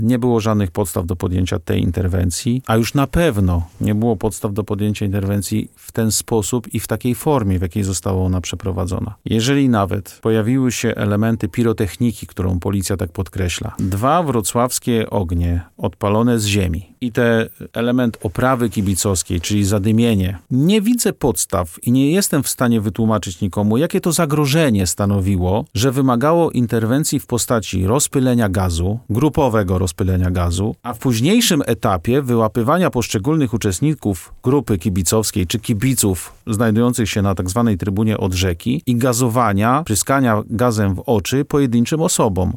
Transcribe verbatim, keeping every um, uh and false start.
nie było żadnych podstaw do podjęcia tej interwencji, a już na pewno nie było podstaw do podjęcia interwencji w ten sposób i w takiej formie, w jakiej została ona przeprowadzona. Jeżeli nawet pojawiły się elementy pirotechniki, którą policja tak podkreśla, dwa wrocławskie ognie odpalone z ziemi i ten element oprawy kibicowskiej, czyli zadymienie, nie widzę podstaw i nie jestem w stanie wytłumaczyć nikomu, jakie to zagrożenie stanowiło, że wymagało interwencji w postaci rozpylenia gazu, grupowego rozpylenia gazu, a w późniejszym etapie wyłapywania poszczególnych uczestników grupy kibicowskiej czy kibiców znajdujących się na tak zwanej trybunie od rzeki i gazowania, pryskania gazem w oczy pojedynczym osobom.